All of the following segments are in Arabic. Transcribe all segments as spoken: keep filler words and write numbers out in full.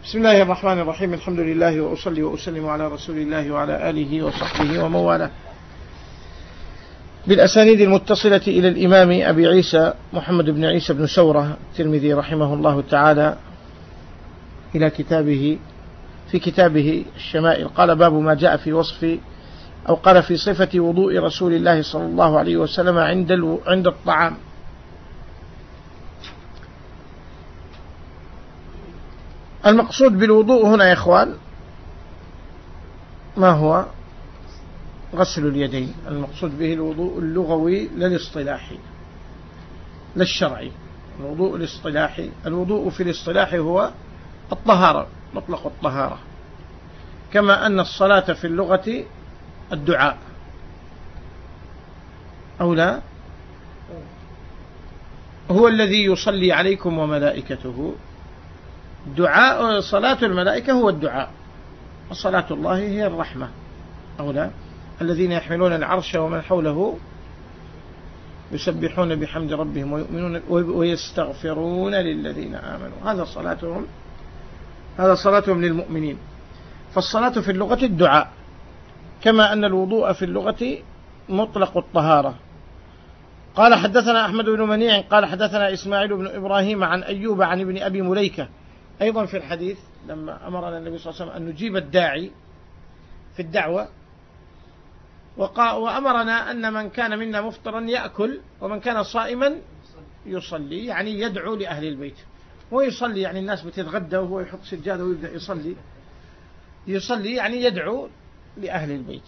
بسم الله الرحمن الرحيم. الحمد لله وأصلي وأسلم على رسول الله وعلى آله وصحبه ومن والاه بالأسانيد المتصلة إلى الإمام أبي عيسى محمد بن عيسى بن سورة الترمذي رحمه الله تعالى إلى كتابه في كتابه الشمائل. قال: باب ما جاء في وصف أو قال في صفة وضوء رسول الله صلى الله عليه وسلم عند عند الطعام. المقصود بالوضوء هنا يا إخوان ما هو؟ غسل اليدين. المقصود به الوضوء اللغوي لا الاصطلاحي لا الشرعي. الوضوء الاصطلاحي، الوضوء في الاصطلاح هو الطهارة، مطلق الطهارة، كما أن الصلاة في اللغة الدعاء أو لا. هو الذي يصلي عليكم وملائكته. دعاء صلاة الملائكة هو الدعاء، وصلاة الله هي الرحمة أو لا. الذين يحملون العرش ومن حوله يسبحون بحمد ربهم ويؤمنون ويستغفرون للذين آمنوا. هذا صلاتهم، هذا صلاتهم للمؤمنين. فالصلاة في اللغة الدعاء، كما أن الوضوء في اللغة مطلق الطهارة. قال: حدثنا أحمد بن منيع قال حدثنا إسماعيل بن إبراهيم عن أيوب عن ابن أبي مليكة. أيضا في الحديث لما أمرنا النبي صلى الله عليه وسلم أن نجيب الداعي في الدعوة، وأمرنا أن من كان منا مفطرا يأكل ومن كان صائما يصلي، يعني يدعو لأهل البيت. ويصلي يعني الناس بتتغدى وهو يحط سجادة ويبدأ يصلي يصلي يعني يدعو لأهل البيت.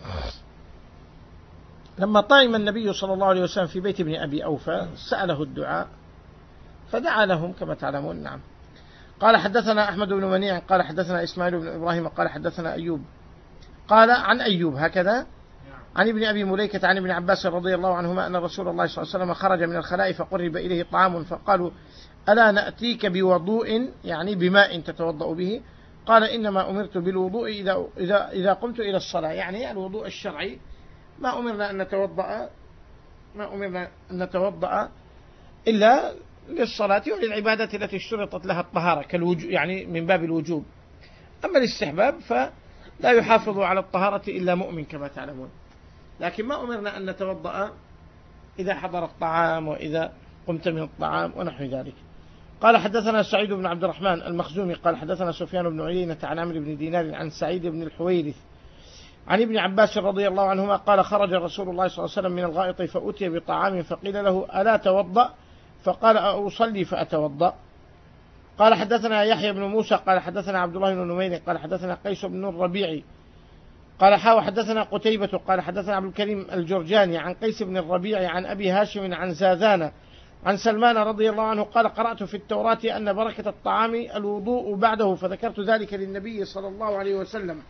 لما طعم النبي صلى الله عليه وسلم في بيت ابن أبي أوفى سأله الدعاء فدعا لهم كما تعلمون. نعم. قال: حدثنا أحمد بن منيع قال حدثنا إسماعيل بن إبراهيم قال حدثنا أيوب قال عن أيوب هكذا عن ابن أبي مليكة عن ابن عباس رضي الله عنهما أن رسول الله صلى الله عليه وسلم خرج من الخلاء فقرب إليه طعام فقالوا: ألا نأتيك بوضوء، يعني بماء تتوضأ به؟ قال: إنما أمرت بالوضوء إذا, إذا, إذا قمت إلى الصلاة، يعني الوضوء الشرعي. ما أمرنا أن نتوضأ ما أمرنا أن نتوضأ إلا للصلاة وللعبادة التي اشترطت لها الطهارة كالوجوب، يعني من باب الوجوب. أما الاستحباب فلا يحافظ على الطهارة إلا مؤمن كما تعلمون. لكن ما أمرنا أن نتوضأ إذا حضر الطعام وإذا قمت من الطعام ونحو ذلك. قال: حدثنا سعيد بن عبد الرحمن المخزومي قال حدثنا سفيان بن عيينة عن عمرو بن دينار عن سعيد بن الحويرث عن ابن عباس رضي الله عنهما قال: خرج رسول الله صلى الله عليه وسلم من الغائط فأتي بطعام فقيل له: ألا توضأ؟ فقال: أصلي فأتوضأ. قال: حدثنا يحيى بن موسى قال حدثنا عبد الله بن نمير قال حدثنا قيس بن الربيع قال: حاو حدثنا قتيبة قال حدثنا عبد الكريم الجرجاني عن قيس بن الربيع عن أبي هاشم عن زاذان عن سلمان رضي الله عنه قال: قرأت في التوراة أن بركة الطعام الوضوء بعده، فذكرت ذلك للنبي صلى الله عليه وسلم.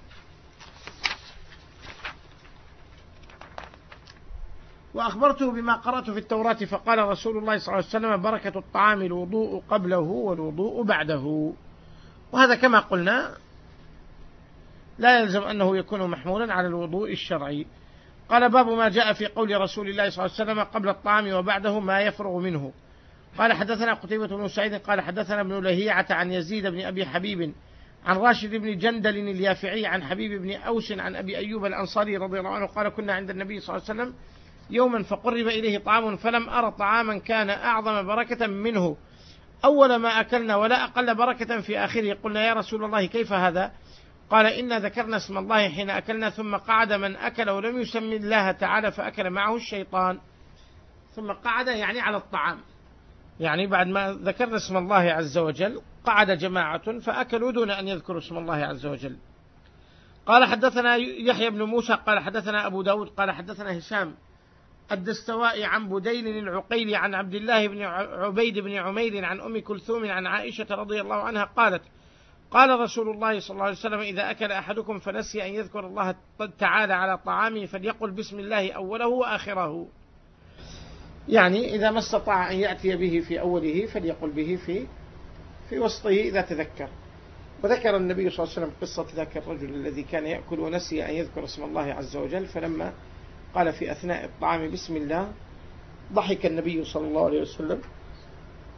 وأخبرته بما قرأت في التوراة، فقال رسول الله صلى الله عليه وسلم: بركة الطعام الوضوء قبله والوضوء بعده. وهذا كما قلنا لا يلزم أنه يكون محمولا على الوضوء الشرعي. قال: باب ما جاء في قول رسول الله صلى الله عليه وسلم قبل الطعام وبعده ما يفرغ منه. قال: حدثنا قتيبة بن سعيد قال حدثنا ابن لهيعة عن يزيد بن أبي حبيب عن راشد بن جندل اليافعي عن حبيب بن أوس عن أبي أيوب الأنصاري رضي الله عنه قال: كنا عند النبي صلى الله عليه وسلم يوما فقرب إليه طعام فلم أرى طعاما كان أعظم بركة منه أول ما أكلنا ولا أقل بركة في آخره. قلنا: يا رسول الله كيف هذا؟ قال: إنا ذكرنا اسم الله حين أكلنا ثم قعد من أكل ولم يسم الله تعالى فأكل معه الشيطان. ثم قعد يعني على الطعام، يعني بعد ما ذكرنا اسم الله عز وجل قعد جماعة فأكلوا دون أن يذكروا اسم الله عز وجل. قال: حدثنا يحيى بن موسى قال حدثنا أبو داود قال حدثنا هشام الدستوائي عن بديل العقيلي عن عبد الله بن عبيد بن عمير عن أم كلثوم عن عائشة رضي الله عنها قالت: قال رسول الله صلى الله عليه وسلم: إذا أكل أحدكم فنسي أن يذكر الله تعالى على طعامه فليقل بسم الله أوله وآخره. يعني إذا ما استطاع أن يأتي به في أوله فليقل به في في وسطه إذا تذكر. وذكر النبي صلى الله عليه وسلم قصة ذاك الرجل الذي كان يأكل ونسي أن يذكر اسم الله عز وجل، فلما قال في أثناء الطعام بسم الله ضحك النبي صلى الله عليه وسلم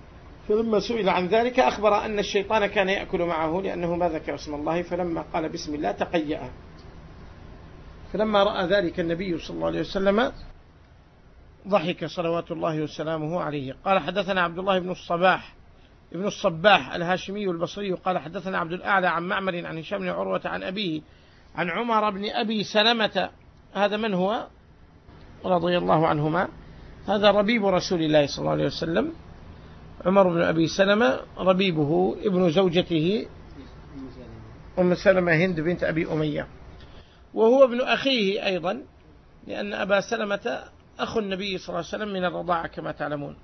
فلما سئل عن ذلك أخبر أن الشيطان كان يأكل معه لأنه ما ذكر اسم الله، فلما قال بسم الله تقيأ. فلما رأى ذلك النبي صلى الله عليه وسلم ضحك صلوات الله وسلامه عليه. قال حدثنا عبد الله بن الصباح ابن الصباح الهاشمي البصري قال حدثنا عبد الأعلى عن معمر عن هشام بن عروة عن أبيه عن عمر بن أبي سلمة. هذا من هو رضي الله عنهما؟ هذا ربيب رسول الله صلى الله عليه وسلم، عمر بن أبي سلمة ربيبه ابن زوجته أم سلمة هند بنت أبي أمية، وهو ابن أخيه أيضا، لأن أبا سلمة أخو النبي صلى الله عليه وسلم من الرضاعة كما تعلمون.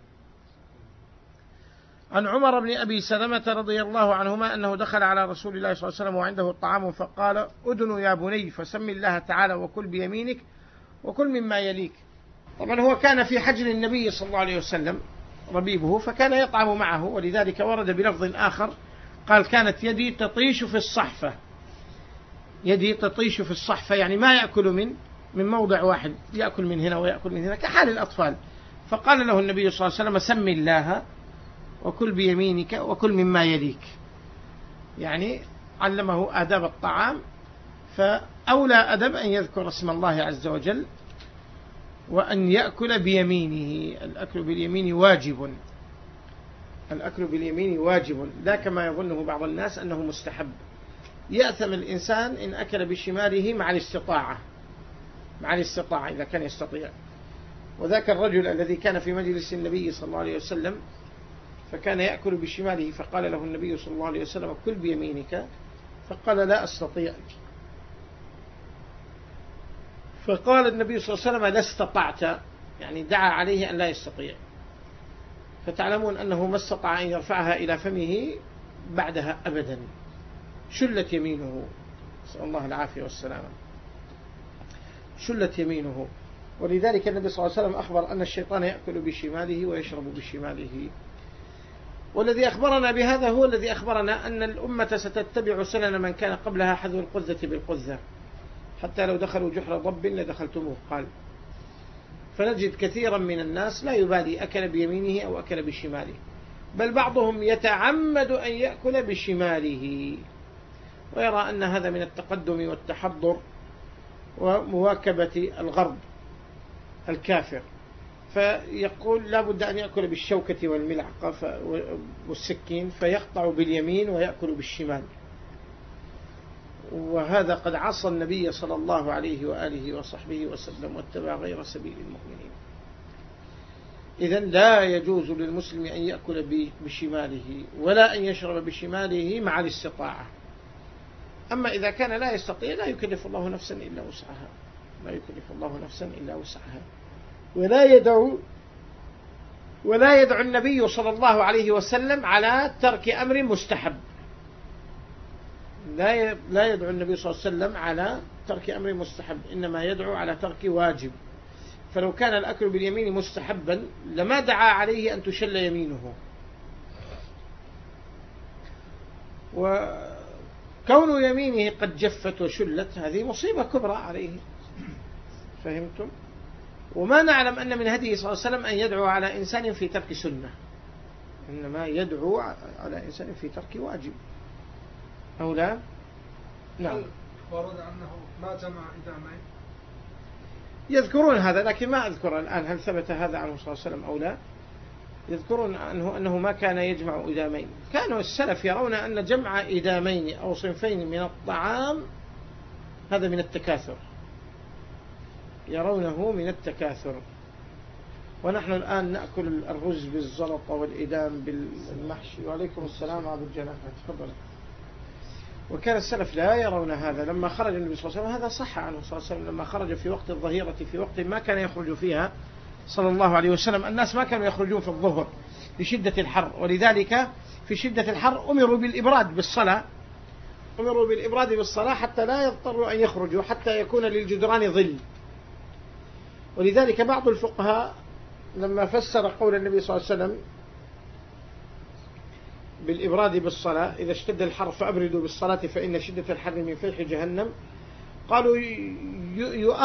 عن عمر بن أبي سلمة رضي الله عنهما أنه دخل على رسول الله صلى الله عليه وسلم وعنده الطعام فقال أدن يا بني فسم الله تعالى وكل بيمينك وكل مما يليك. طبعا هو كان في حجر النبي صلى الله عليه وسلم ربيبه، فكان يطعم معه، ولذلك ورد بلفظ آخر قال كانت يدي تطيش في الصحفة، يدي تطيش في الصحفة يعني ما يأكل من من موضع واحد، يأكل من هنا ويأكل من هنا كحال الأطفال. فقال له النبي صلى الله عليه وسلم سم الله وكل بيمينك وكل مما يليك، يعني علمه آداب الطعام. فأولى أدب أن يذكر اسم الله عز وجل وأن يأكل بيمينه. الأكل باليمين واجب، الأكل باليمين واجب، لا كما يظنه بعض الناس أنه مستحب. يأثم الإنسان إن أكل بشماله مع الاستطاعة، مع الاستطاعة إذا كان يستطيع. وذاك الرجل الذي كان في مجلس النبي صلى الله عليه وسلم فكان يأكل بشماله، فقال له النبي صلى الله عليه وسلم كل بيمينك، فقال لا أستطيع. فقال النبي صلى الله عليه وسلم لا استطعت، يعني دعا عليه أن لا يستطيع. فتعلمون أنه ما استطاع أن يرفعها إلى فمه بعدها أبدا، شلت يمينه، نسأل الله العافية والسلامة، شلت يمينه. ولذلك النبي صلى الله عليه وسلم أخبر أن الشيطان يأكل بشماله ويشرب بشماله. والذي أخبرنا بهذا هو الذي أخبرنا أن الأمة ستتبع سنن من كان قبلها حذو القذة بالقذة، حتى لو دخلوا جحر ضب لدخلتموه قال. فنجد كثيرا من الناس لا يبالي أكل بيمينه أو أكل بشماله، بل بعضهم يتعمد أن يأكل بشماله ويرى أن هذا من التقدم والتحضر ومواكبة الغرب الكافر، فيقول لا بد أن يأكل بالشوكة والملعقة والسكين، فيقطع باليمين ويأكل بالشمال. وهذا قد عصى النبي صلى الله عليه وآله وصحبه وسلم واتبع غير سبيل المؤمنين. إذن لا يجوز للمسلم أن يأكل بشماله ولا أن يشرب بشماله مع الاستطاعة. أما إذا كان لا يستطيع لا يكلف الله نفسا إلا وسعها، لا يكلف الله نفسا إلا وسعها. ولا يدعو ولا يدعو النبي صلى الله عليه وسلم على ترك أمر مستحب، لا لا يدعو النبي صلى الله عليه وسلم على ترك أمر مستحب، إنما يدعو على ترك واجب. فلو كان الأكل باليمين مستحبا لما دعا عليه أن تشل يمينه. وكون يمينه قد جفت وشلت هذه مصيبة كبرى عليه، فهمتم؟ وما نعلم أن من هديه صلى الله عليه وسلم أن يدعو على إنسان في ترك سنة، إنما يدعو على إنسان في ترك واجب أو لا. نعم. ورد أنه ما جمع إدامين، يذكرون هذا، لكن ما أذكر الآن هل ثبت هذا عنه صلى الله عليه وسلم أو لا. يذكرون أنه, أنه ما كان يجمع إدامين. كانوا السلف يرون أن جمع إدامين أو صنفين من الطعام هذا من التكاثر، يرونه من التكاثر. ونحن الآن نأكل الرز بالزلطة والإدام بالمحشي. وعليكم السلام عبد الجناح، تفضل. وكان السلف لا يرون هذا. لما خرج النبي صلى الله عليه وسلم، هذا صح عنه صلى الله عليه وسلم، لما خرج في وقت الظهيرة في وقت ما كان يخرج فيها صلى الله عليه وسلم، الناس ما كانوا يخرجون في الظهر لشدة الحر، ولذلك في شدة الحر أمروا بالإبراد بالصلاة، أمروا بالإبراد بالصلاة حتى لا يضطروا أن يخرجوا، حتى يكون للجدران ظل. ولذلك بعض الفقهاء لما فسر قول النبي صلى الله عليه وسلم بالإبراد بالصلاة، إذا اشتد الحر فأبردوا بالصلاة فإن شدة الحر من فيح جهنم، قالوا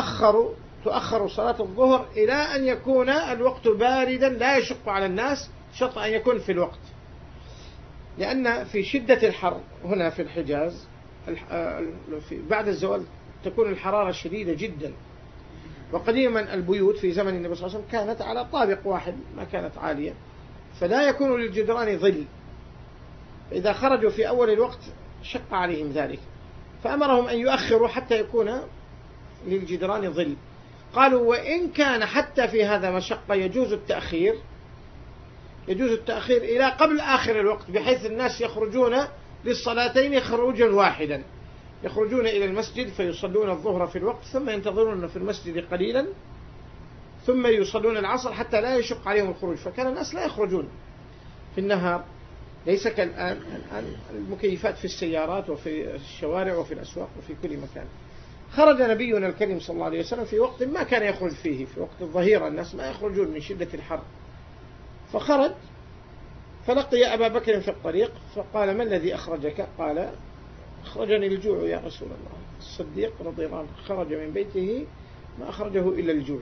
يؤخر تؤخر صلاة الظهر إلى أن يكون الوقت باردا لا يشق على الناس شرط أن يكون في الوقت، لأن في شدة الحر هنا في الحجاز بعد الزوال تكون الحرارة شديدة جدا، وقديما البيوت في زمن النبي صلى الله عليه وسلم كانت على طابق واحد ما كانت عالية، فلا يكون للجدران ظل، إذا خرجوا في أول الوقت شق عليهم ذلك، فأمرهم أن يؤخروا حتى يكون للجدران ظل. قالوا وإن كان حتى في هذا مشقة يجوز التأخير، يجوز التأخير إلى قبل آخر الوقت، بحيث الناس يخرجون للصلاتين خروجا واحدا، يخرجون إلى المسجد فيصلون الظهر في الوقت ثم ينتظرون في المسجد قليلا ثم يصلون العصر حتى لا يشق عليهم الخروج. فكان الناس لا يخرجون في النهار، ليس كالآن، الآن المكيفات في السيارات وفي الشوارع وفي الأسواق وفي كل مكان. خرج نبينا الكريم صلى الله عليه وسلم في وقت ما كان يخرج فيه، في وقت الظهيرة الناس ما يخرجون من شدة الحر، فخرج فلقي أبا بكر في الطريق فقال: ما الذي أخرجك؟ قال: أخرجني الجوع يا رسول الله. الصديق رضي الله عنه خرج من بيته ما أخرجه إلا الجوع،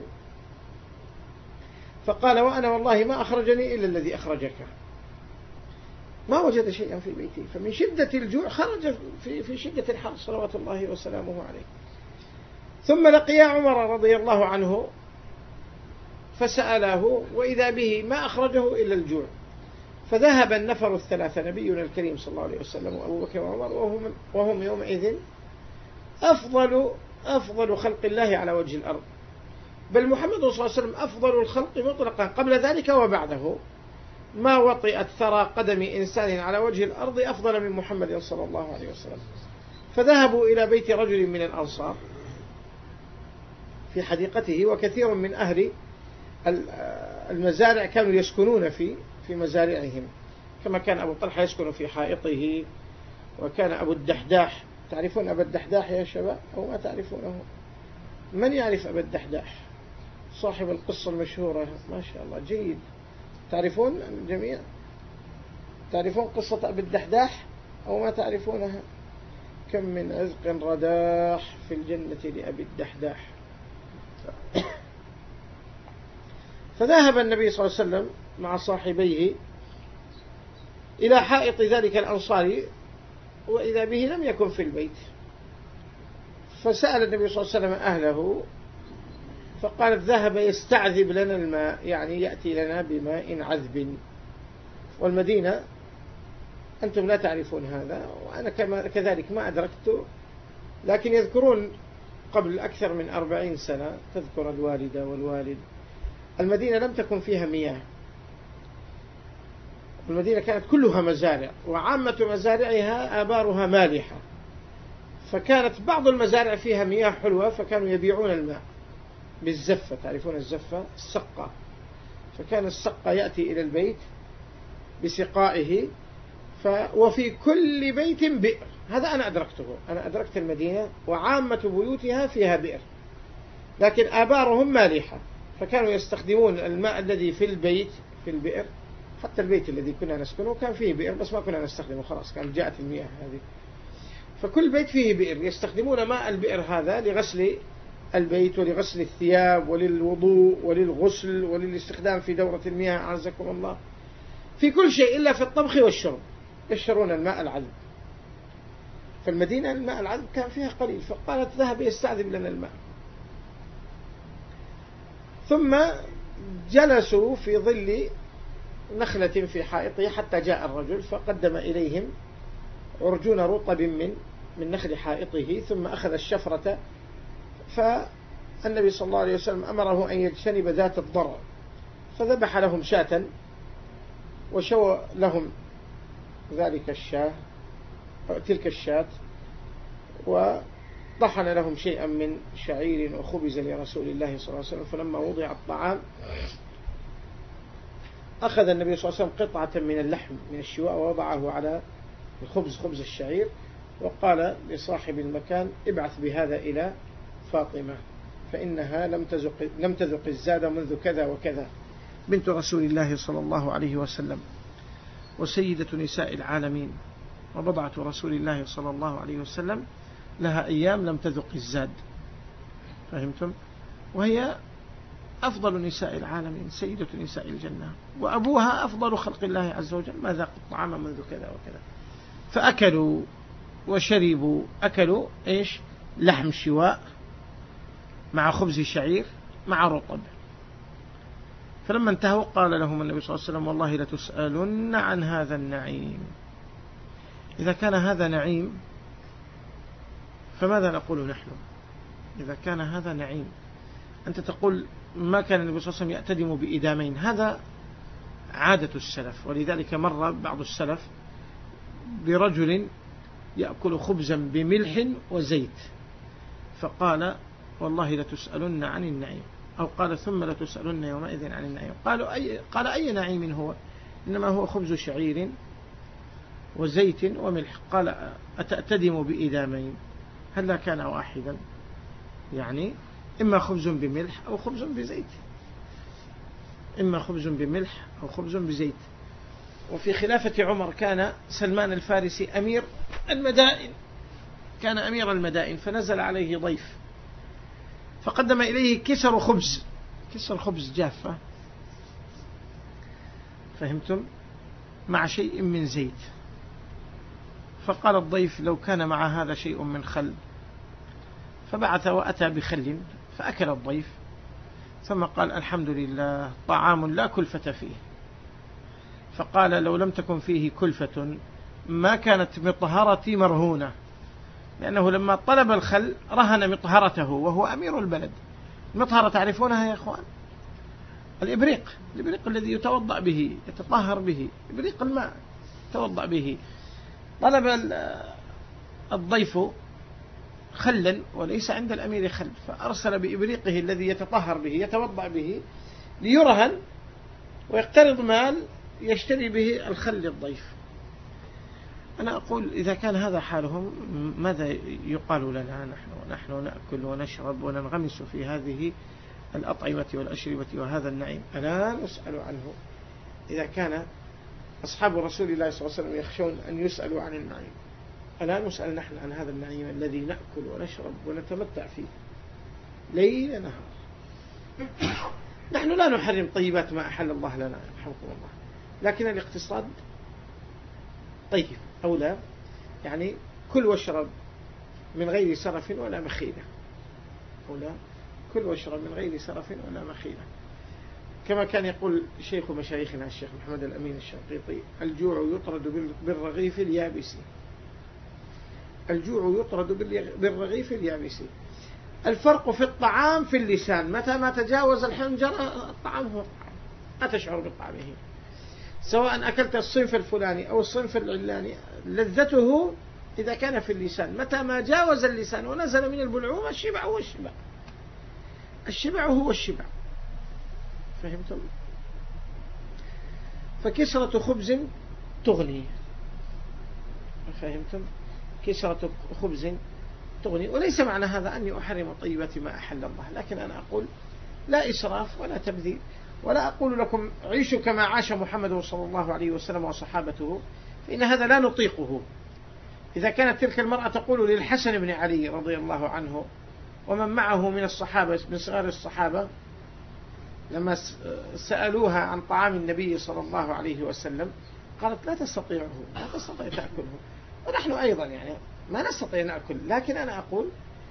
فقال: وأنا والله ما أخرجني إلا الذي أخرجك. ما وجد شيئا في بيته، فمن شدة الجوع خرج في في شدة الحر صلوات الله وسلامه عليه. ثم لقي عمر رضي الله عنه فسأله، وإذا به ما أخرجه إلا الجوع. فذهب النفر الثلاثة، نبينا الكريم صلى الله عليه وسلم وأبو بكر وعمر، وهم, وهم يومئذ أفضل أفضل خلق الله على وجه الأرض، بل محمد صلى الله عليه وسلم أفضل الخلق مطلقا قبل ذلك وبعده، ما وطئت ثرى قدم إنسان على وجه الأرض أفضل من محمد صلى الله عليه وسلم. فذهبوا إلى بيت رجل من الأنصار في حديقته، وكثير من أهل المزارع كانوا يسكنون في في مزارعهم، كما كان أبو طلحة يسكن في حائطه، وكان أبو الدحداح. تعرفون أبا الدحداح يا شباب أو ما تعرفونه؟ من يعرف أبا الدحداح؟ صاحب القصة المشهورة، ما شاء الله، جيد. تعرفون الجميع؟ تعرفون قصة أبي الدحداح أو ما تعرفونها؟ كم من عزق رداح في الجنة لأبي الدحداح. فذهب النبي صلى الله عليه وسلم مع صاحبيه إلى حائط ذلك الأنصاري، وإذا به لم يكن في البيت، فسأل النبي صلى الله عليه وسلم أهله فقال: ذهب يستعذب لنا الماء، يعني يأتي لنا بماء عذب، والمدينة أنتم لا تعرفون هذا وأنا كذلك ما أدركت، لكن يذكرون قبل أكثر من أربعين سنة، تذكر الوالدة والوالد، المدينة لم تكن فيها مياه، المدينة كانت كلها مزارع، وعامة مزارعها آبارها مالحة، فكانت بعض المزارع فيها مياه حلوة، فكانوا يبيعون الماء بالزفة. تعرفون الزفة؟ السقة. فكان السقة يأتي إلى البيت بسقائه، ف... وفي كل بيت بئر. هذا أنا أدركته، أنا أدركت المدينة وعامة بيوتها فيها بئر، لكن آبارهم مالحة، فكانوا يستخدمون الماء الذي في البيت في البئر. حتى البيت الذي كنا نسكنه كان فيه بئر، بس ما كنا نستخدمه، خلاص كانت جاءت المياه هذه، فكل بيت فيه بئر، يستخدمون ماء البئر هذا لغسل البيت ولغسل الثياب وللوضوء وللغسل وللاستخدام في دورة المياه، أعزكم الله، في كل شيء إلا في الطبخ والشرب يشرون الماء العذب. فالمدينة الماء العذب كان فيها قليل، فقالت: ذهب يستعذب لنا الماء. ثم جلسوا في ظل نخلة في حائطه حتى جاء الرجل، فقدم إليهم عرجون رطب من من نخل حائطه، ثم أخذ الشفرة، فالنبي صلى الله عليه وسلم أمره أن يجتنب ذات الضرع، فذبح لهم شاة وشوى لهم ذلك الشاة تلك الشاة، وطحن لهم شيئا من شعير وخبز لرسول الله صلى الله عليه وسلم. فلما وضع الطعام أخذ النبي صلى الله عليه وسلم قطعة من اللحم من الشواء ووضعه على الخبز خبز الشعير، وقال لصاحب المكان: ابعث بهذا إلى فاطمة فإنها لم تذق لم تذق الزاد منذ كذا وكذا، بنت رسول الله صلى الله عليه وسلم وسيدة نساء العالمين، وبضعة رسول الله صلى الله عليه وسلم لها أيام لم تذق الزاد، فهمتم؟ وهي أفضل نساء العالمين، سيدة نساء الجنة، وأبوها أفضل خلق الله عز وجل، ما ذاق الطعام منذ كذا وكذا. فأكلوا وشربوا، أكلوا إيش؟ لحم شواء مع خبز شعير مع رطب. فلما انتهوا قال لهم النبي صلى الله عليه وسلم: والله لتسألن عن هذا النعيم. إذا كان هذا نعيم فماذا نقول نحن؟ إذا كان هذا نعيم، أنت تقول ما كان النبي صلى الله عليه وسلم يأتدم بإدامين، هذا عادة السلف. ولذلك مر بعض السلف برجل يأكل خبزا بملح وزيت، فقال: والله لتسألن عن النعيم، أو قال: ثم لتسألن يومئذ عن النعيم. قالوا: أي قال: أي نعيم هو؟ إنما هو خبز شعير وزيت وملح. قال: أتأتدم بإدامين؟ هل كان واحدا؟ يعني إما خبز بملح أو خبز بزيت، إما خبز بملح أو خبز بزيت. وفي خلافة عمر كان سلمان الفارسي أمير المدائن، كان أمير المدائن، فنزل عليه ضيف فقدم إليه كسر خبز، كسر خبز جافة، فهمتم؟ مع شيء من زيت. فقال الضيف: لو كان مع هذا شيء من خل. فبعث وأتى بخل فأكل الضيف، ثم قال: الحمد لله، طعام لا كلفة فيه. فقال: لو لم تكن فيه كلفة ما كانت مطهرتي مرهونة، لأنه لما طلب الخل رهن مطهرته وهو أمير البلد. المطهرة تعرفونها يا أخوان؟ الإبريق، الإبريق الذي يتوضأ به، يتطهر به، إبريق الماء يتوضأ به. طلب الضيف خلا وليس عند الأمير خل، فأرسل بإبريقه الذي يتطهر به يتوضأ به ليرهن ويقترض مال يشتري به الخل للضيف. أنا أقول إذا كان هذا حالهم ماذا يقال لنا نحن؟ نحن نأكل ونشرب وننغمس في هذه الأطعمة والأشربة وهذا النعيم، ألا نسأل عنه؟ إذا كان أصحاب رسول الله صلى الله عليه وسلم يخشون أن يسألوا عن النعيم، ألا نسأل نحن عن هذا النعيم الذي نأكل ونشرب ونتمتع فيه ليل نهار؟ نحن لا نحرم طيبات ما أحل الله لنا رحمكم الله، لكن الاقتصاد طيب أولى، يعني كل واشرب من غير سرف ولا مخيلة، أولى كل واشرب من غير سرف ولا مخيلة. كما كان يقول شيخ مشايخنا الشيخ محمد الأمين الشنقيطي: الجوع يطرد بالرغيف اليابس، الجوع يطرد بالرغيف اليابس. الفرق في الطعام في اللسان، متى ما تجاوز الحنجرة الطعام هو الطعام، لا تشعر بطعمه، سواء أكلت الصنف الفلاني أو الصنف العلاني، لذته إذا كان في اللسان. متى ما جاوز اللسان ونزل من البلعوم الشبع هو الشبع، الشبع هو الشبع، فهمتم؟ فكسرة خبز تغني، فهمتم؟ كسرة خبز تغني. وليس معنى هذا أني أحرم طيبات ما أحل الله، لكن أنا أقول لا إسراف ولا تبذير، ولا أقول لكم عيشوا كما عاش محمد صلى الله عليه وسلم وصحابته، فإن هذا لا نطيقه. إذا كانت تلك المرأة تقول للحسن بن علي رضي الله عنه ومن معه من الصحابة من صغار الصحابة لما سألوها عن طعام النبي صلى الله عليه وسلم، قالت: لا تستطيعه، لا تستطيع تأكله. ونحن أيضا يعني ما نستطيع نأكل، لكن أنا أقول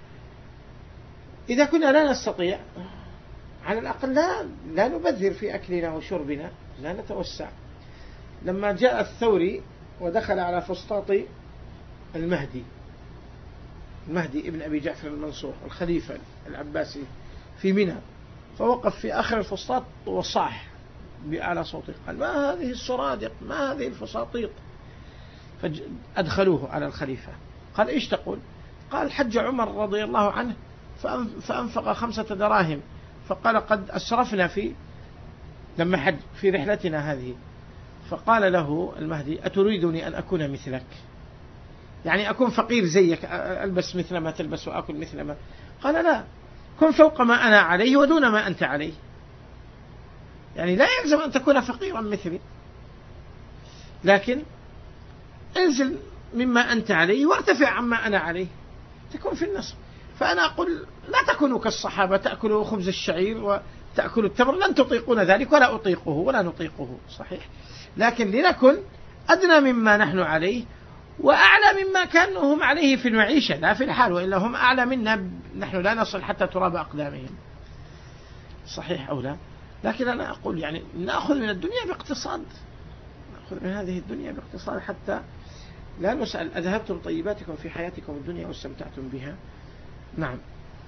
إذا كنا لا نستطيع على الأقل لا, لا نبذر في أكلنا وشربنا، لا نتوسع. لما جاء الثوري ودخل على فسطاط المهدي، المهدي ابن أبي جعفر المنصور الخليفة العباسي في منى، فوقف في آخر الفسطاط وصاح بأعلى صوته، قال: ما هذه السرادق، ما هذه الفساطيط؟ فأدخلوه على الخليفة، قال: إيش تقول؟ قال: حج عمر رضي الله عنه فأنفق خمسة دراهم، فقال: قد أسرفنا في لما حج في رحلتنا هذه. فقال له المهدي: أتريدني أن أكون مثلك؟ يعني أكون فقير زيك، ألبس مثل ما تلبس وأكل مثل ما. قال: لا، كن فوق ما أنا عليه ودون ما أنت عليه، يعني لا يلزم أن تكون فقيرا مثلي، لكن انزل مما أنت عليه وارتفع عما أنا عليه، تكون في النصف. فأنا أقول لا تكونوا كالصحابة تأكلوا خبز الشعير تأكلوا التمر لن تطيقون ذلك ولا أطيقه ولا نطيقه صحيح، لكن لنكن أدنى مما نحن عليه وأعلى مما كانوا هم عليه في المعيشة لا في الحال، وإلا هم أعلى منا، نحن لا نصل حتى تراب أقدامهم صحيح أو لا. لكن أنا أقول يعني نأخذ من الدنيا باقتصاد، نأخذ من هذه الدنيا باقتصاد حتى لا نسأل أذهبتم طيباتكم في حياتكم الدنيا واستمتعتم بها. نعم.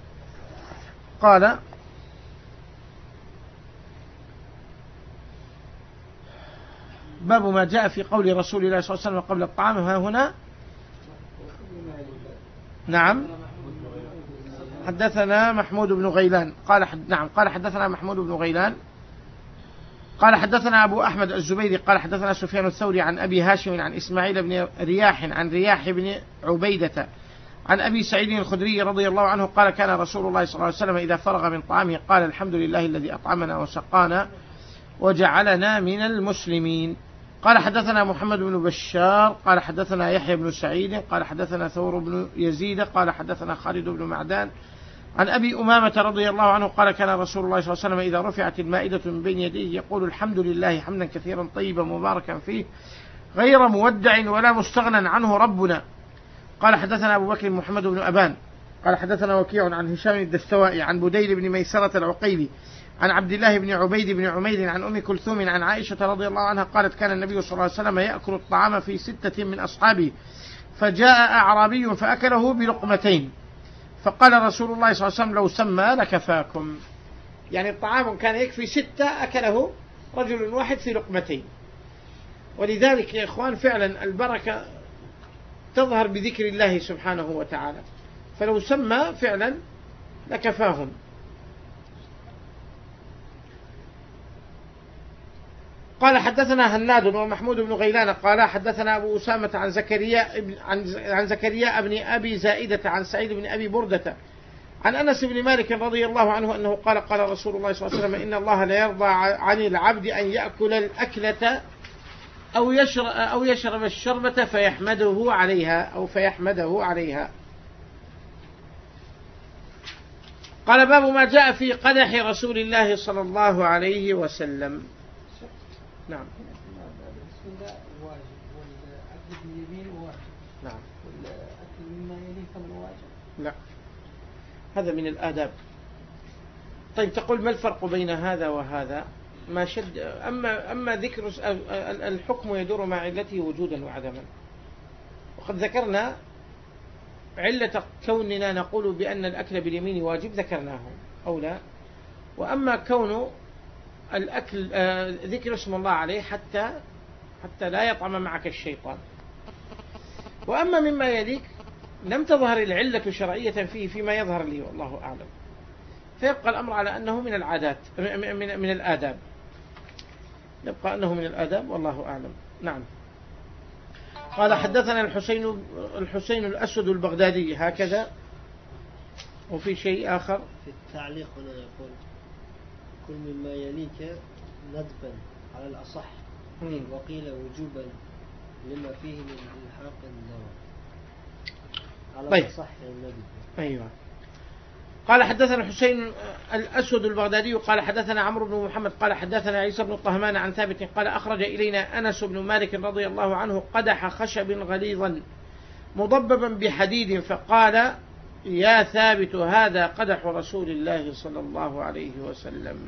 قال باب ما جاء في قول رسول الله صلى الله عليه وسلم قبل الطعام. ها هنا نعم حدثنا محمود بن غيلان قال حد نعم قال حدثنا محمود بن غيلان قال حدثنا أبو أحمد الزبيدي قال حدثنا سفيان الثوري عن أبي هاشم عن إسماعيل بن رياح عن رياح بن عبيدة عن أبي سعيد الخدري رضي الله عنه قال كان رسول الله صلى الله عليه وسلم إذا فرغ من طعامه قال الحمد لله الذي أطعمنا وسقانا وجعلنا من المسلمين. قال حدثنا محمد بن بشار قال حدثنا يحيى بن سعيد قال حدثنا ثور بن يزيد قال حدثنا خالد بن معدان عن أبي أمامة رضي الله عنه قال كان رسول الله صلى الله عليه وسلم إذا رفعت المائدة من بين يديه يقول الحمد لله حمدا كثيرا طيبا مباركا فيه غير مودع ولا مستغنى عنه ربنا. قال حدثنا أبو بكر محمد بن أبان قال حدثنا وكيع عن هشام الدستوائي عن بديل بن ميسرة العقيلي عن عبد الله بن عبيد بن عمير عن أم كلثوم عن عائشة رضي الله عنها قالت كان النبي صلى الله عليه وسلم يأكل الطعام في ستة من أصحابه فجاء أعرابي فأكله بلقمتين فقال رسول الله صلى الله عليه وسلم لو سمى لكفاكم، يعني الطعام كان يكفي ستة أكله رجل واحد في لقمتين. ولذلك يا إخوان فعلا البركة تظهر بذكر الله سبحانه وتعالى، فلو سمى فعلا لكفاهم. قال حدثنا هناد ومحمود بن غيلان قال حدثنا أبو أسامة عن زكريا عن زكريا بن أبي زائدة عن سعيد بن أبي بردة عن أنس بن مالك رضي الله عنه أنه قال قال رسول الله صلى الله عليه وسلم إن الله لا يرضى عن العبد أن يأكل الأكلة أو يشرب أو يشرب الشربة فيحمده عليها أو فيحمده عليها. قال باب ما جاء في قدح رسول الله صلى الله عليه وسلم. نعم. بسم الله واجب والأكل باليمين واجب. نعم. والأكل مما يليه كمن واجب. لا هذا من الآداب. طيب تقول ما الفرق بين هذا وهذا؟ ما شد أما أما ذكر الحكم يدور مع علته وجودا وعدما، وقد ذكرنا علة كوننا نقول بأن الأكل باليمين واجب ذكرناه أو لا، وأما كون الأكل آه ذكر اسم الله عليه حتى حتى لا يطعم معك الشيطان. وأما مما يليك لم تظهر العلة شرعية فيه فيما يظهر لي والله أعلم، فيبقى الأمر على أنه من العادات من, من الآداب، يبقى أنه من الآداب والله أعلم. نعم. قال حدثنا الحسين الحسين الأسود البغدادي هكذا، وفي شيء آخر في التعليق هنا يقول كل مما يليك ندبا على الأصح مم. وقيل وجوبا لما فيه من الحاق النوى على طيب. الأصح النبي. أيوة. قال حدثنا الحسين الأسود البغدادي قال حدثنا عمرو بن محمد قال حدثنا عيسى بن طهمان عن ثابت قال أخرج إلينا أنس بن مالك رضي الله عنه قدح خشب غليظا مضببا بحديد فقال يا ثابت هذا قدح رسول الله صلى الله عليه وسلم.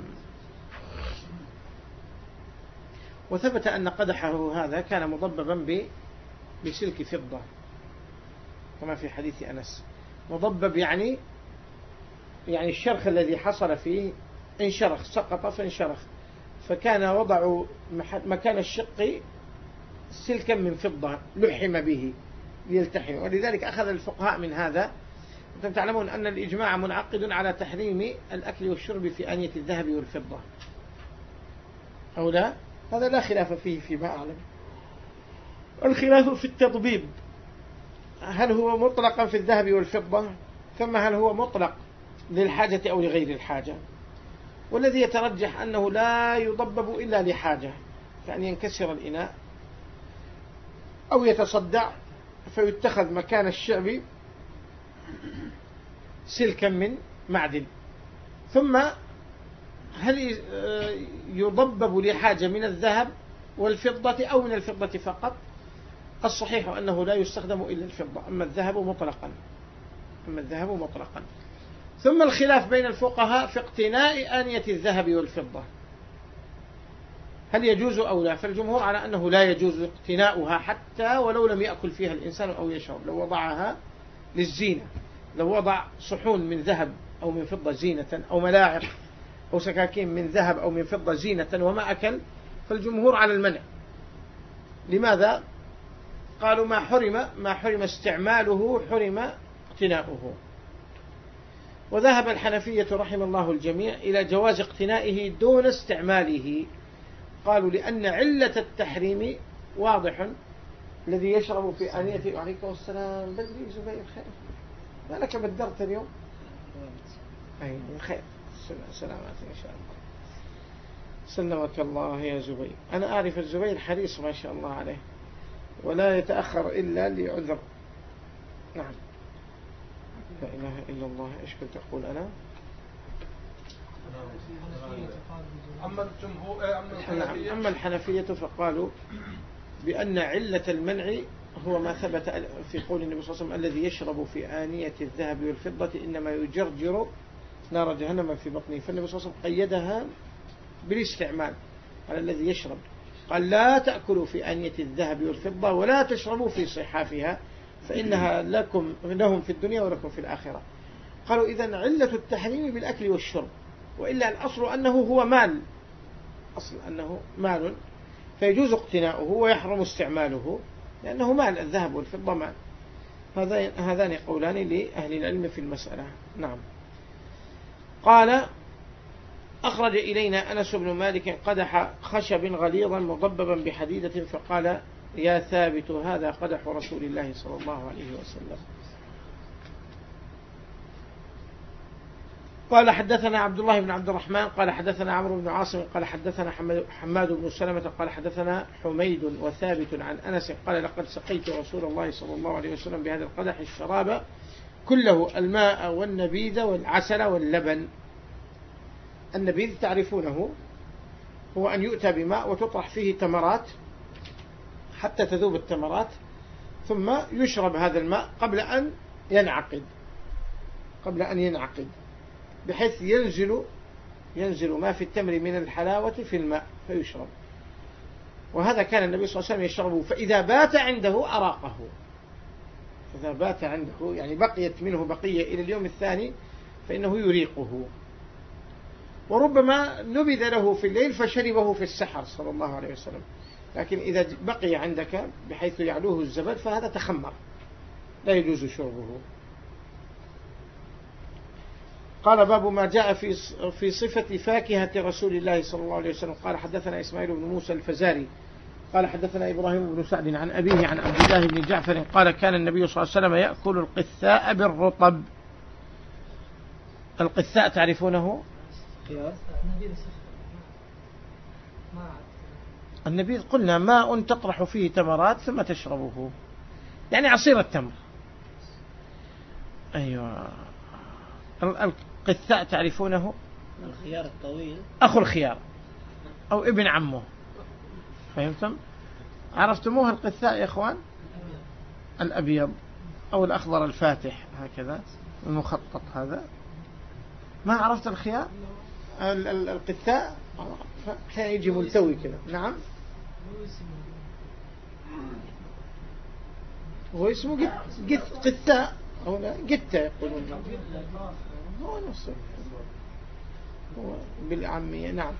وثبت أن قدحه هذا كان مضببا بسلك فضة كما في حديث أنس. مضبب يعني يعني الشرخ الذي حصل فيه انشرخ، سقط فانشرخ، فكان وضع مكان الشق سلكا من فضة لحم به ليلتحم. ولذلك أخذ الفقهاء من هذا. أنتم تعلمون أن الإجماع منعقد على تحريم الأكل والشرب في آنية الذهب والفضة أو لا؟ هذا لا خلاف فيه فيما أعلم. الخلاف في التضبيب، هل هو مطلقا في الذهب والفضة ثم هل هو مطلق للحاجة أو لغير الحاجة. والذي يترجح أنه لا يضبب إلا لحاجة، يعني ينكسر الإناء أو يتصدع فيتخذ مكان الشعب سلكا من معدن ثم هل يضبب لحاجة من الذهب والفضة أو من الفضة فقط؟ الصحيح أنه لا يستخدم إلا الفضة، أما الذهب مطلقا أما الذهب مطلقا ثم الخلاف بين الفقهاء في اقتناء آنية الذهب والفضة، هل يجوز أو لا؟ فالجمهور على أنه لا يجوز اقتناؤها حتى ولو لم يأكل فيها الإنسان أو يشرب، لو وضعها للزينة، لو وضع صحون من ذهب أو من فضة زينة، أو ملاعق أو سكاكين من ذهب أو من فضة زينة وما أكل، فالجمهور على المنع. لماذا؟ قالوا ما حرم ما حرم استعماله حرم اقتناؤه. وذهب الحنفية رحم الله الجميع إلى جواز اقتنائه دون استعماله، قالوا لأن علة التحريم واضح، الذي يشرب في آنية. وعليكم السلام بدري زبير، خير ما لك بدرت اليوم؟ أي خير، سلامات إن شاء الله. سلمك الله يا زبير. أنا أعرف الزبير حريص ما شاء الله عليه ولا يتأخر إلا لعذر. نعم. لا إله إلا الله. إيش كنت أقول أنا؟ أما الجمهور أما أما الحنفية فقالوا بأن علة المنع هو ما ثبت في قول النبي صلى الله عليه وسلم الذي يشرب في آنية الذهب والفضة إنما يجرجر نار جهنم في بطنه، فالنبي صلى الله عليه وسلم قيدها بالاستعمال على الذي يشرب، قال لا تأكلوا في آنية الذهب والفضة ولا تشربوا في صحافها فإنها لكم لهم في الدنيا ولكم في الآخرة. قالوا إذن علة التحريم بالأكل والشرب، وإلا الأصل أنه هو مال، أصل أنه مال فيجوز اقتناؤه ويحرم استعماله لأنه مال، الذهب والفضة مال. هذان قولان لأهل العلم في المسألة. نعم. قال أخرج إلينا أنس بن مالك قدح خشب غليظا مضببا بحديدة فقال يا ثابت هذا قدح رسول الله صلى الله عليه وسلم. قال حدثنا عبد الله بن عبد الرحمن قال حدثنا عمرو بن عاصم قال حدثنا حماد بن سلمة قال حدثنا حميد وثابت عن أنس قال لقد سقيت رسول الله صلى الله عليه وسلم بهذا القدح الشراب كله، الماء والنبيذ والعسل واللبن. النبيذ تعرفونه هو أن يؤتى بماء وتطرح فيه تمرات حتى تذوب التمرات ثم يشرب هذا الماء قبل أن ينعقد قبل أن ينعقد بحيث ينزل ينزل ما في التمر من الحلاوة في الماء فيشرب. وهذا كان النبي صلى الله عليه وسلم يشربه، فإذا بات عنده أراقه، إذا بات عنده يعني بقيت منه بقية إلى اليوم الثاني فإنه يريقه. وربما نبذ له في الليل فشربه في السحر صلى الله عليه وسلم، لكن إذا بقي عندك بحيث يعلوه الزبد فهذا تخمر لا يجوز شربه. قال باب ما جاء في في صفة فاكهة رسول الله صلى الله عليه وسلم. قال حدثنا إسماعيل بن موسى الفزاري قال حدثنا إبراهيم بن سعد عن أبيه عن عبد الله بن جعفر قال كان النبي صلى الله عليه وسلم يأكل القثاء بالرطب. القثاء تعرفونه؟ النبيذ قلنا ماء تطرح فيه تمرات ثم تشربه، يعني عصير التمر. أيوة. القثاء تعرفونه؟ الخيار الطويل، أخو الخيار أو ابن عمه، فهمتم؟ عرفتموه القثاء يا إخوان؟ الأبيض أو الأخضر الفاتح هكذا المخطط هذا. ما عرفت الخيار؟ القثاء أحيانا يجي ملتوي كذا. نعم هو اسمه قث قثاء أو لا قتة يقولون هو نفسه هو بالعامية. نعم.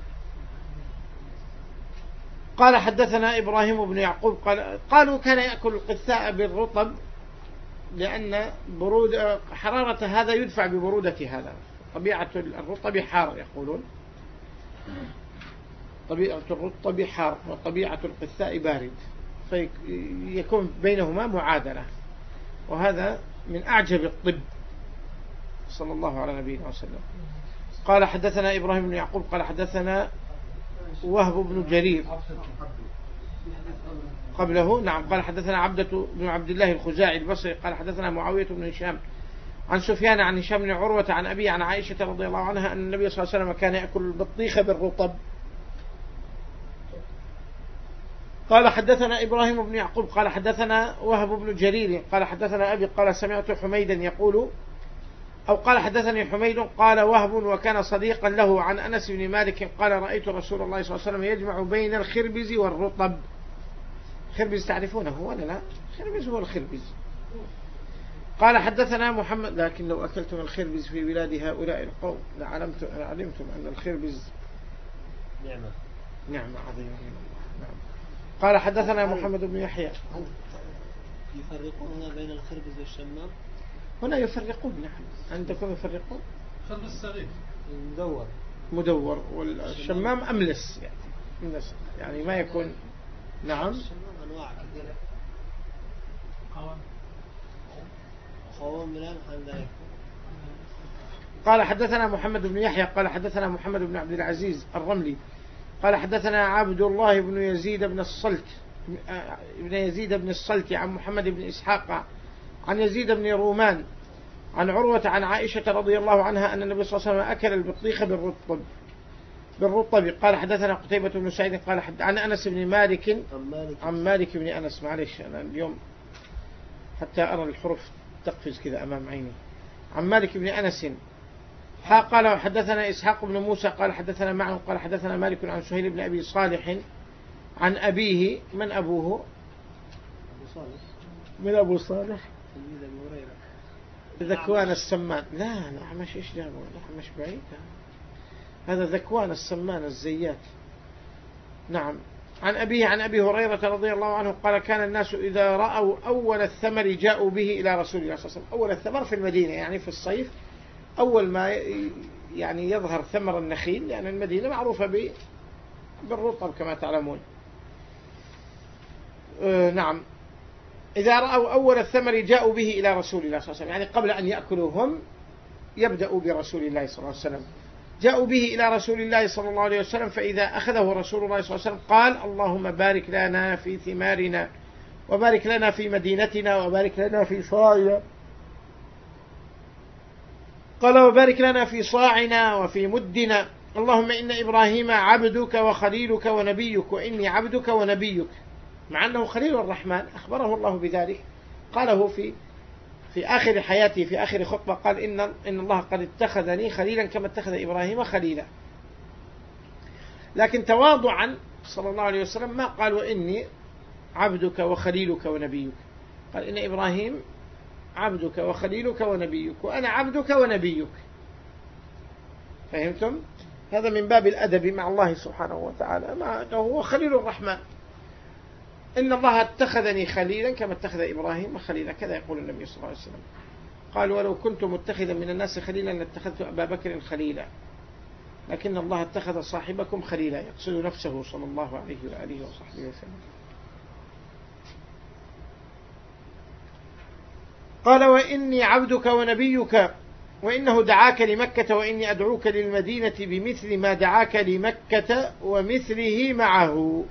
قال حدثنا إبراهيم بن يعقوب قال قالوا كان يأكل القثاء بالرطب لأن برود حرارة هذا يدفع ببرودة هذا، طبيعة الرطب حار يقولون، طبيعة الرطب حار وطبيعة القثاء بارد، فيكون بينهما معادلة، وهذا من أعجب الطب صلى الله على نبينا وسلم. قال حدثنا إبراهيم بن يعقوب قال حدثنا وهب بن جرير قبله. نعم. قال حدثنا عبدة بن عبد الله الخزاعي البصري قال حدثنا معاوية بن هشام عن سفيان عن هشام بن عروة عن أبي عن عائشة رضي الله عنها أن النبي صلى الله عليه وسلم كان يأكل البطيخ بالرطب. قال حدثنا إبراهيم بن يعقوب قال حدثنا وهب بن جرير قال حدثنا أبي قال سمعت حميدا يقول أو قال حدثني حميد قال وهب وكان صديقا له عن أنس بن مالك قال رأيت رسول الله صلى الله عليه وسلم يجمع بين الخربز والرطب. خربز تعرفونه ولا لا؟ خربز هو الخربز. قال حدثنا محمد لكن لو أكلتم الخربز في بلاد هؤلاء القوم لعلمتم علمتم أن الخربز نعمة نعمة عظيمة من الله. نعم. قال حدثنا محمد بن يحيى. يفرقون بين الخربز والشمام. هنا يفرقون. نعم عندكم يفرقون. خربز صغير مدور مدور والشمام أملس يعني أملس يعني ما يكون. نعم الشمام أنواع كثيرة. قوام قوام ملان عن ذلك. قال حدثنا محمد بن يحيى قال حدثنا محمد بن عبد العزيز الرملي قال حدثنا عبد الله بن يزيد بن الصلت ابن يزيد بن الصلت عن محمد بن إسحاق عن يزيد بن رومان عن عروة عن عائشة رضي الله عنها أن النبي صلى الله عليه وسلم أكل البطيخ بالرطب بالرطب. قال حدثنا قتيبة بن سعيد قال حد عن أنس بن مالك عن مالك بن أنس. معلش أنا اليوم حتى أرى الحروف تقفز كذا أمام عيني. عن مالك بن أنس قال حدثنا إسحاق بن موسى قال حدثنا معه قال حدثنا مالك عن سهيل بن أبي صالح عن أبيه. من أبوه؟ أبو صالح. من أبو صالح؟ تلميذ أبي هريرة. ذكوان السمان. لا لا مش إيش ده لا مش بعيد. هذا ذكوان السمان الزيات. نعم. عن أبيه عن أبي هريرة رضي الله عنه قال كان الناس إذا رأوا أول الثمر جاءوا به إلى رسول الله صلى الله عليه وسلم. أول الثمر في المدينة يعني في الصيف أول ما يعني يظهر ثمر النخيل لأن يعني المدينة معروفة بالرطب كما تعلمون. أه نعم. إذا رأوا أول الثمر جاءوا به إلى رسول الله صلى الله عليه وسلم يعني قبل أن يأكلوا هم يبدأوا برسول الله صلى الله عليه وسلم. جاءوا به إلى رسول الله صلى الله عليه وسلم فإذا أخذه رسول الله صلى الله عليه وسلم قال اللهم بارك لنا في ثمارنا وبارك لنا في مدينتنا وبارك لنا في صاعنا. قال وبارك لنا في صاعنا وفي مدنا. اللهم إن إبراهيم عبدك وخليلك ونبيك وإني عبدك ونبيك. مع أنه خليل الرحمن أخبره الله بذلك قاله في في آخر حياته في آخر خطبة قال إن إن الله قد اتخذني خليلا كما اتخذ إبراهيم خليلا. لكن تواضعا صلى الله عليه وسلم ما قال وإني عبدك وخليلك ونبيك. قال إن إبراهيم عبدك وخليلك ونبيك وأنا عبدك ونبيك. فهمتم؟ هذا من باب الأدب مع الله سبحانه وتعالى مع هو خليل الرحمن. إن الله اتخذني خليلا كما اتخذ إبراهيم خليلا كذا يقول النبي صلى الله عليه وسلم. قال ولو كنت متخذا من الناس خليلا لاتخذت أبا بكر خليلا لكن الله اتخذ صاحبكم خليلا يقصد نفسه صلى الله عليه وآله وصحبه وسلم. قال وإني عبدك ونبيك وإنه دعاك لمكة وإني أدعوك للمدينة بمثل ما دعاك لمكة ومثله معه.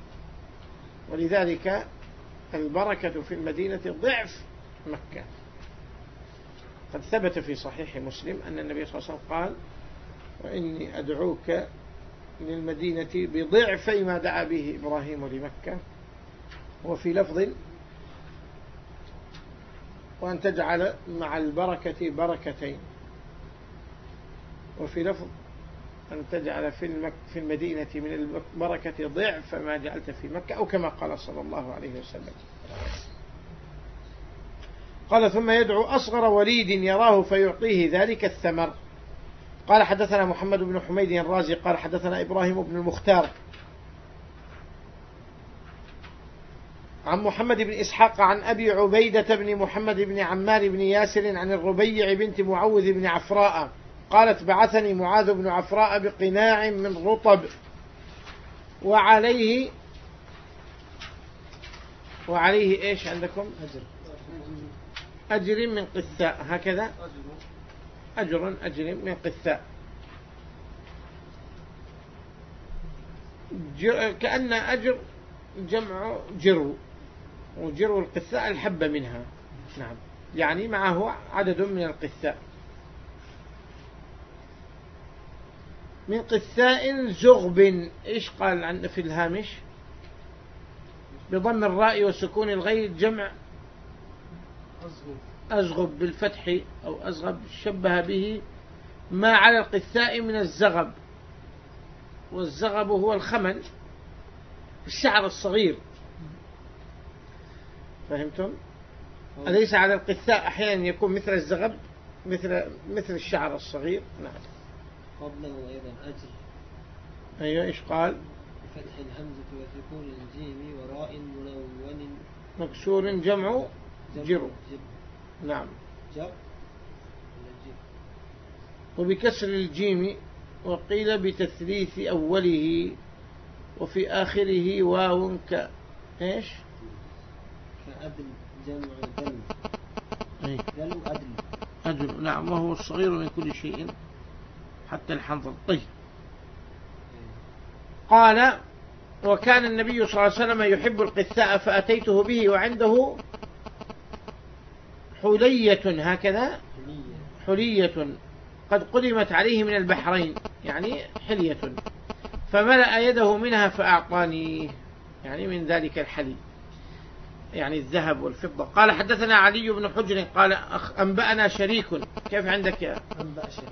ولذلك البركة في المدينة ضعف مكة. قد ثبت في صحيح مسلم أن النبي صلى الله عليه وسلم قال وإني أدعوك للمدينة بضعفي ما دعا به إبراهيم لمكة. وفي لفظ وأن تجعل مع البركة بركتين. وفي لفظ أن تجعل في, المك في المدينة من البركة ضعف ما جعلت في مكة أو كما قال صلى الله عليه وسلم. قال ثم يدعو أصغر وليد يراه فيعطيه ذلك الثمر. قال حدثنا محمد بن حميد الرازي قال حدثنا إبراهيم بن المختار عن محمد بن إسحاق عن أبي عبيدة بن محمد بن عمار بن ياسر عن الربيع بنت معوذ بن عفراء قالت بعثني معاذ بن عفراء بقناع من رطب وعليه وعليه إيش عندكم أجر أجر من قثاء هكذا أجر أجر من قثاء كأن أجر جمع جرو وجرو القثاء الحبة منها. نعم يعني معه عدد من القثاء. من قثاء زغب. إيش قال عن في الهامش؟ بضم الراء وسكون الغين جمع أزغب. أزغب بالفتح أو أزغب، شبه به ما على القثاء من الزغب، والزغب هو الخمل، الشعر الصغير. فهمتم؟ أليس على القثاء أحيانا يكون مثل الزغب، مثل مثل الشعر الصغير؟ نعم. قبله أيضا أجل. أيوة. إيش قال؟ بفتح الهمزة وسكون الجيم وراء منون مكسور جمع جر. جر. نعم. جر ولا جر؟ وبكسر الجيم، وقيل بتثليث أوله وفي آخره واو ك إيش؟ كأدل جمع دل. أي. دل أدل. أدل. نعم. وهو الصغير من كل شيء حتى الحنظل. طيب. قال: وكان النبي صلى الله عليه وسلم يحب القثاء فأتيته به وعنده حلية، هكذا حلية قد قدمت عليه من البحرين، يعني حلية، فملأ يده منها فأعطاني، يعني من ذلك الحلي، يعني الذهب والفضة. قال: حدثنا علي بن حجر قال: أنبأنا شريك. كيف عندك يا أنبأ شريك؟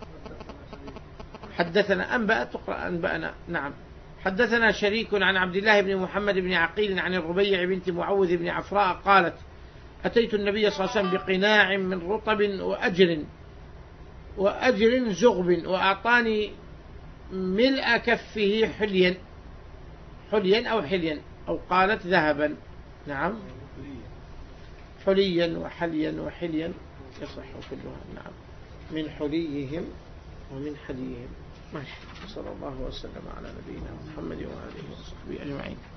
حدثنا أنبأ، تقرأ أنبأنا. نعم. حدثنا شريك عن عبد الله بن محمد بن عقيل عن الربيع بنت معوذ بن عفراء قالت: أتيت النبي صلى الله عليه وسلم بقناع من رطب وأجر وأجر زغب، وأعطاني ملء كفه حليا، حليا أو حليا، أو قالت ذهبا. نعم. حليا وحليا وحليا يصح كلها. نعم. من حليهم ومن حليهم. ماشي. صلى الله وسلم على نبينا محمد وآله وصحبه أجمعين.